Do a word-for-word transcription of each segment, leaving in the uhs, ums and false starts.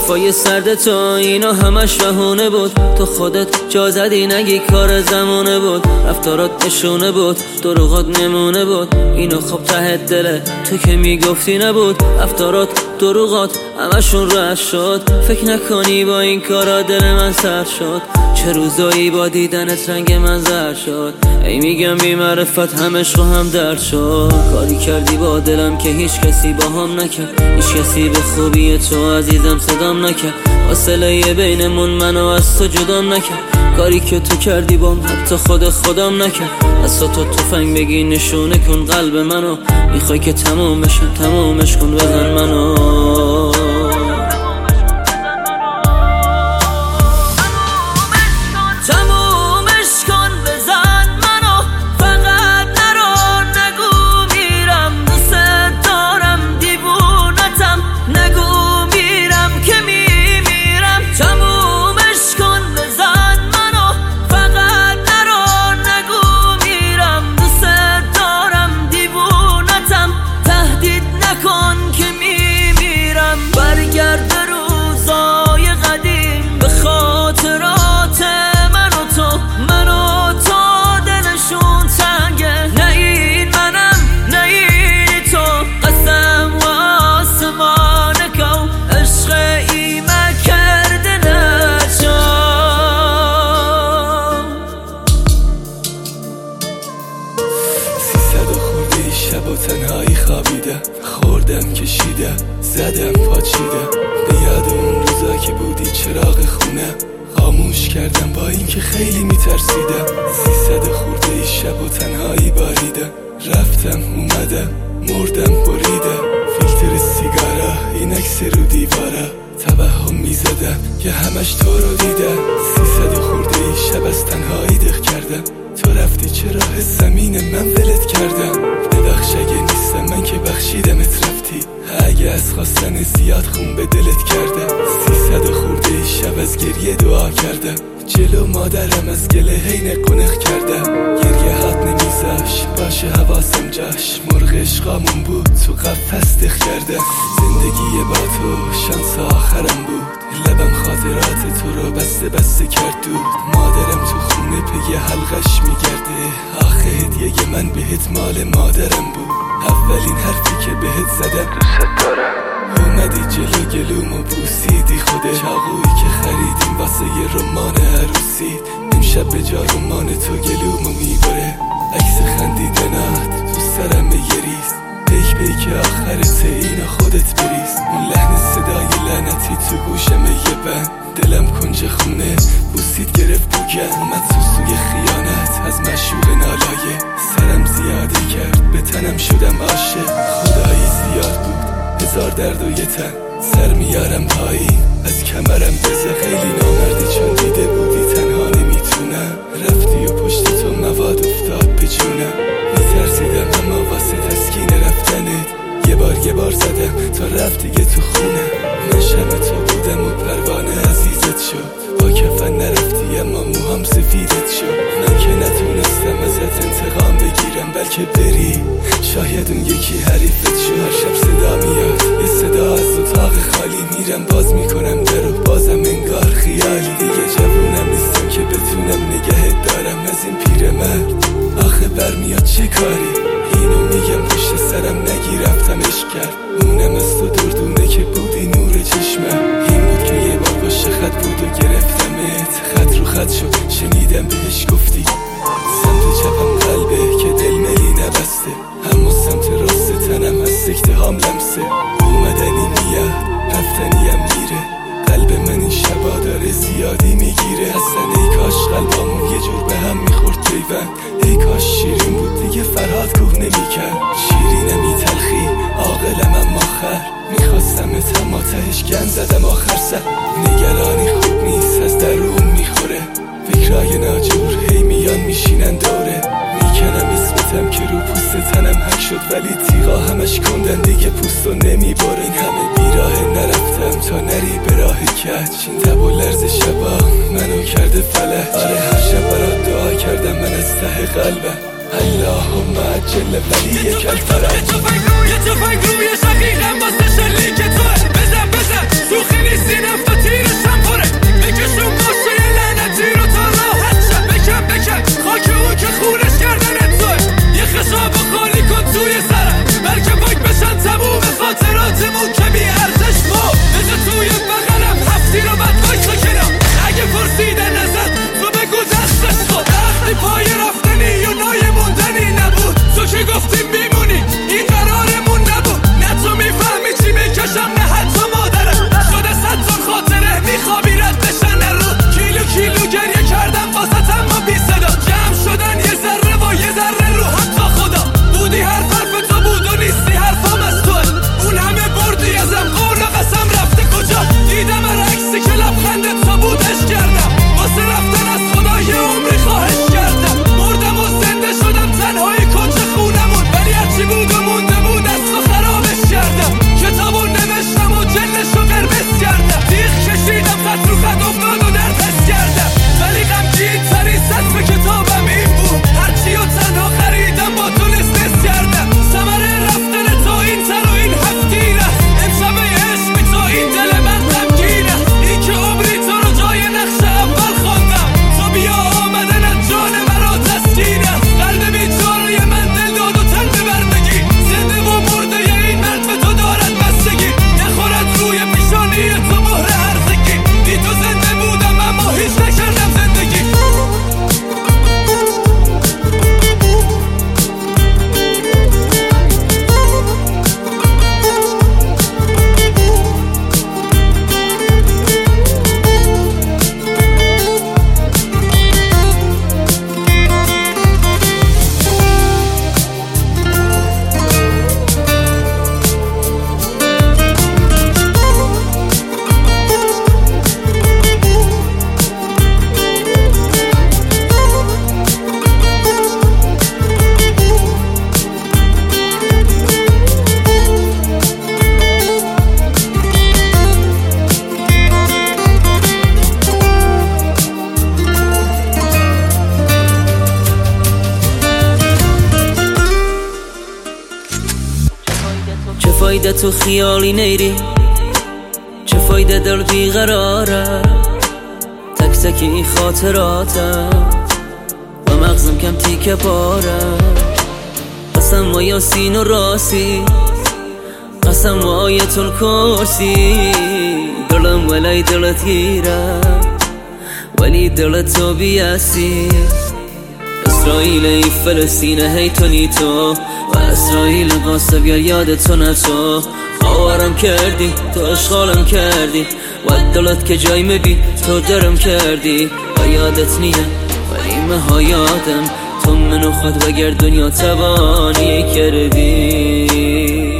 حرفای سرد تو اینا همش بهونه بود. تو خودت جا زدی نگی کار زمونه بود. رفتارات نشونه بود، دروغات نمونه بود. اینو خب ته دله تو که میگفتی نبود. رفتارات دروغات همشون رد شد. فکر نکنی با این کارا دل من سر شد. چه روزایی با دیدنت رنگ من زرد شد. ای میگم بی معرفت همه شو هم درد شد. کاری کردی با دلم که هیچ کسی با هم نکرد. هیچ کسی به خوبی تو عزیزم صدام نکرد. فاصله بینمون منو از تو جدام نکرد. کاری که تو کردی بام حتی خود خودم نکرد. از تو تفنگ بگی نشونه کن قلب منو. میخوای که تموم بشه تمومش کن بزن منو. شب و تنهایی خوابیده، خوردم کشیده، زدم پاچیده. به یاد اون روزا که بودی چراغ خونه خاموش کردم با این که خیلی میترسیدم. سیصد خورده ای شب و تنهایی باریده. رفتم اومدم مردم بریده. فیلتر سیگارا این عکس رو دیواره توهم میزدم که همش تو رو دیدم. سیصد خورده ای شب از تنهایی دق کردم. تو رفتی چرا زمین من ولت کردم. ببخش اگه نیستم من که بخشیدمت رفتی. اگه از خواستن زیاد خون به دلت کردم. سیصد خورده ای شب از گریه دعا کردم. جلو مادرم از گله هی نقنق کردم. گریه هات نمیزاش باشه حواسم جاش. مرغ عشقامون بود تو قفس دق کردم. زندگی با تو شانس آخرم بود. لبم خاطرات تو رو بسته بسته کرد دود. مادرم تو خونه پی حلقش میگرده. آخه هدیه من بهت مال مادرم بود. اولین حرفی که بهت زدم دوست دارم. اومدی جلو گلوم و بوسیدی خوده. چاقویی که خریدیم واسه یه رمان عروسی. امشب به جا رمان تو گلومو میبره. عکس خندیدنات تو سرم یه ریز. پیک پیک آخرت اینو خودت بریز. اون لحن صدای لعنتی تو گوشم یه بند. دلم کنج خونه بوسید گرفت بوگن. اومد سوسوی خیانت از مشوق نالایه. سرم زیادی کرد به تنم شدم عاشق. خدایی زیاد بود هزار درد و یه تن. سر میارم پایین از کمرم بزه. خیلی نامردی چون دیده بودی تنها نمیتونم. رفتی و پشت تو مواد افتاد به جونم. میترسیدم اما واسه تسکین رفتنت یه بار یه بار زدم تا رفت دیگه تو خونه. من شب تو بودم و پروانه عزیزت شد. با کفن نرفتی اما موهام سفیدت شد. من که نتونستم ازت انتقام بگیرم بلکه بری. شاید اون یکی حریفت شد. هر شب صدا میاد یه صدا از اتاق خالی. میرم باز میکنم درو بازم انگار خیالی. دیگه جوونم نیستم که بتونم نگهت دارم از این پیرمرد. آخه برمیاد چه کاری. اینو میگم پشت سرم نگی رفتم عشق کرد. اونم از تو دردونه که بودی نور چشمم. این بود که یه بار باشه خط بود و گرفتمت. خط رو خط شد شنیدم بهش گفتی. سمت چپم قلبه که دل ملی نبسته. اما سمت راست تنم از سکته هام لمسه. اومدنی میاد رفتنیم میره. قلب من این شبا داره زیادی میگیره. اصلا ای کاش قلبامون یه جور به هم میخورد پیوند. ای کاش شیرین بود دیگه فرهاد کوه نمیکرد. شیرینم ای تلخی عاقلم اما خر. میخواستم اما تهش گن زدم آخر سر. نگرانی خوب نیست از درون میخوره. فکرای ناجور هی میان میشینن دوره. میکنم اسمتم که رو پوست تنم حک شد. ولی تیغا همش کندن دیگه پوستو نمیباره. این همه بیراه نرفتم تا نری به راه کج. این تب و لرز شبا منو کرده فلج. آره هر شب برات دعا کردم من از ته قلبم. اللهم عجل ولی یک الفرج. یه تفنگ روی یه تفنگ روی شقیقم واسه شلیک توه. بزن بزن شوخی نیست این داد و در پس کردم، ولی غمگین ترین سطر کتابم این بود. هرچی و تنها خریدم با تو لیست کردم، ثمره رفتن تو این تر و این هفتیره. امشب عشق بی تو این دل من غمگینه، این که عمری تو رو جای نقش اول خواندم. تو بیا آمدن از جان مرا تسکینه، قلب بیچاره من دل داد و تن به بردگی. زنده و مرده این مرد به تو دارد بستگی، نخورد روی پیشانی تو مهر هرزگی. بی تو زنده بودم اما هیچ نکردم زندگی. چه فایده تو خیالی نیری، چه فایده دل بیقراره، تک تک این خاطراتم و مغزم کم تیکه پاره. قسم و یاسین و راسی، قسم و آیت الکرسی، دلم ولی دلت گیره ولی دلت تو بیاسی. اسرائیل ای فلسطین هی تو نیتو و اسرائیل قاسب گر یاد تو نتو. آوارم کردی تو اشغالم کردی و دلت که جای مبی تو درم کردی و یادت نیه ولی مها یادم تو منو خود وگر دنیا تبانی کردی.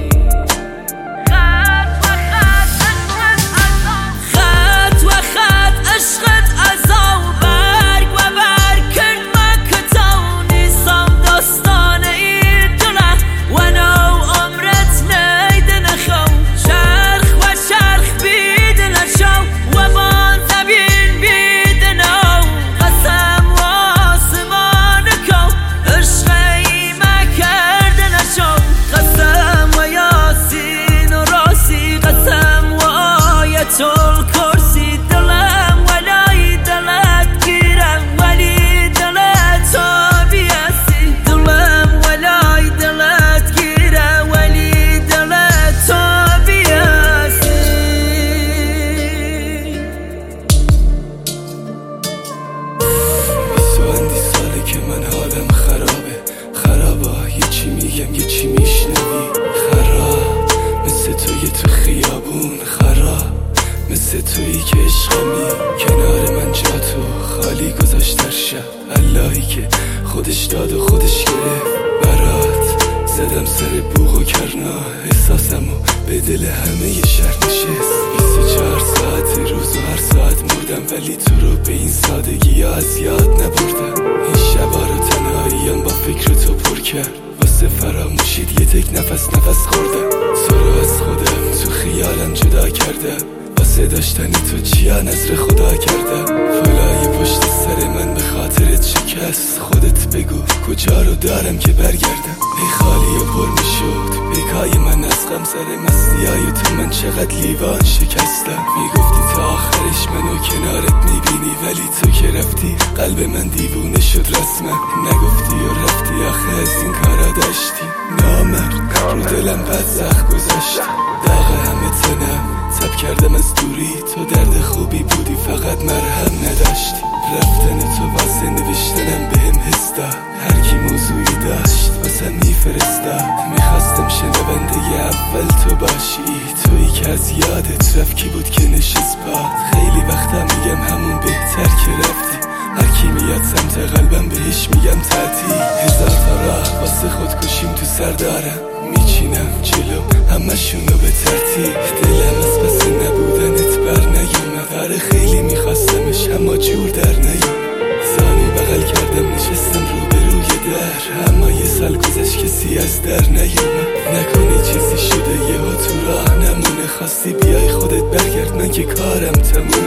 مثل تویی که عشقمی کنار من جا تو خالی گذاشت در شب. اللهی که خودش داد و خودش گرفت برات، زدم سر بوق و کرنا احساسمو به دل همه ی شهر نشست. بیست و چهار ساعت روز و هر ساعت مردم ولی تو رو به این سادگی از یاد نبردم. این شبا رو تنهاییم با فکر تو پر کرد، واسه فراموشید یه تک نفس نفس خوردم. تو رو از خودم تو خیالم جدا کردم، واسه داشتنی تو چیا نظر خدا کردم. فلای پشت سر من به خاطرت شکست، خودت بگو کجا رو دارم که برگردم. ای خالی و پر میشد پیکای من از غم سر مستیای تو من چقدر لیوان شکستم. میگفتی تا آخرش منو کنارت میبینی ولی تو که رفتی قلب من دیوونه شد رسما. نگفتی و رفتی آخه از این کارا داشتی نامرد رو دلم بد زخم گذاشتی. داغ همه تنم تب کردم از دوری، تو درد خوبی بودی فقط مرهم نداشتی. رفتن تو واسه نوشتنم بهم حس داد، هر کی موضوعی داشت واسه میفرستاد. میخواستم شنونده اول تو باشی، تویی که از یادت رفت کی بود که نشست باد. خیلی وقتا میگم همون بهتر که رفتی، هر کی میاد سمت قلبم بهش میگم تعطیل. هزار تا راه واسه خودکشیم تو سر دارم، میچینم جلو همشونو به ترتیب. دلم از پس نبودنت بر نیومد، آره خیلی میخواستمش اما جور در نیومد. زانو بغل کردم نشستم رو به روی در، اما یه سال گذشت کسی از در نیومد. نکنه چیزی شده یه ها تو راه نمونه، خواستی بیای خودت برگرد من که کارم تمومه.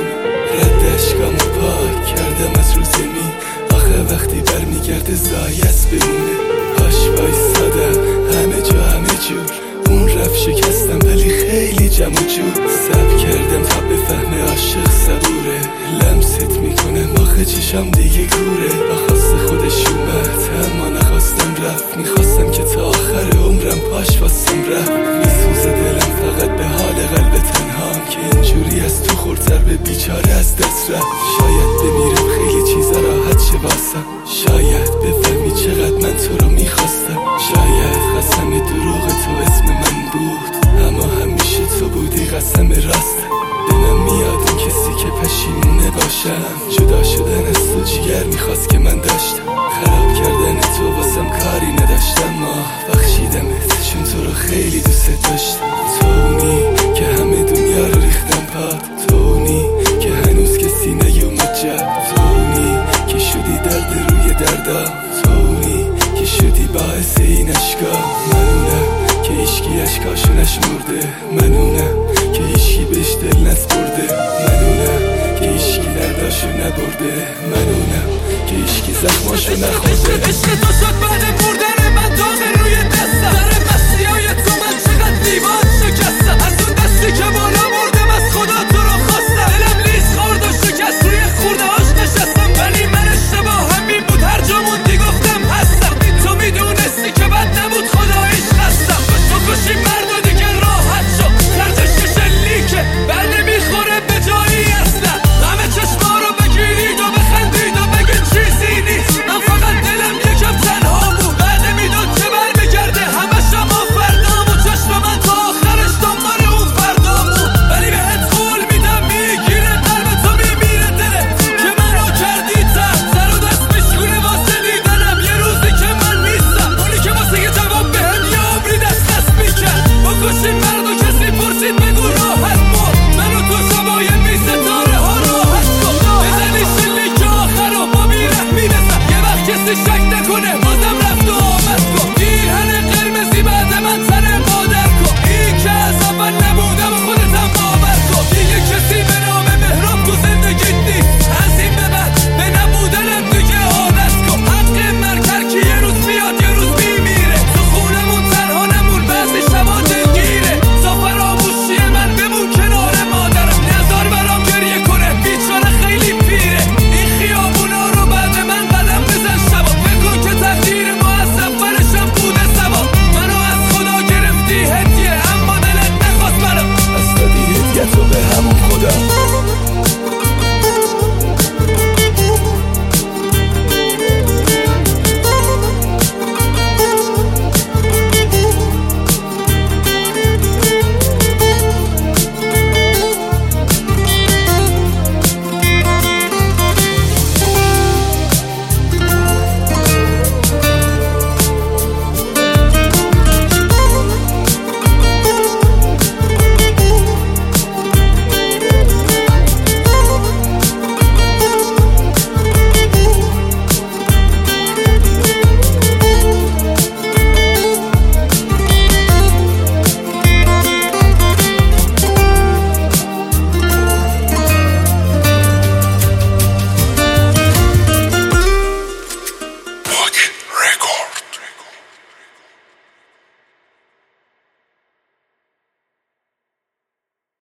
رد اشکامو پاک کردم از رو زمین. آخه وقتی برمیگرده زایست بمونه. هاش وایسادم همه جا همه جور. اون رفت شکستم ولی خیلی جمع و جور. صبر کردم تا بفهمه عاشق صبوره. لمست میکنم آخه چشم دیگه کوره. با خواست خودش اومد اما نخواستم رفت. میخواستم که تا آخر عمرم پاش واسم رفت. میسوزه دلم فقط به حال قلب تنهام که اینجوری از تو خورتر به بیچاره از دست رفت. شاید بمیرم خیلی چیزا راحت شه واسم. شاید بفهمی چقدر من تو رو میخواستم. شاید قسم دروغ تو اسم من بود اما همیشه تو بودی قسم راست. دلم میاد این کسی که پشیمونه باشم. جدا شدن از تو جیگر میخواست که من داشتم. خراب کردن تو واسم کاری نداشتم. ماه بخشیدمت چون تو رو خیلی دوست داشتم. تو اونی که همه دنیا رو ریختم پاد. تو اونی که هنوز کسی نیومد جب. تو اونی که شدی درد روی دردم. تو اونی که شدی باعث این اشکا. منونم که ایشکی اشکاشو نشمرده. منونم که ایشکی بهش دل نسپرده. منونم که ایشکی درداشو نبرده. منونم که ایشکی زخماشو نخورده. عشق تو شد بعد مردن من داغ روی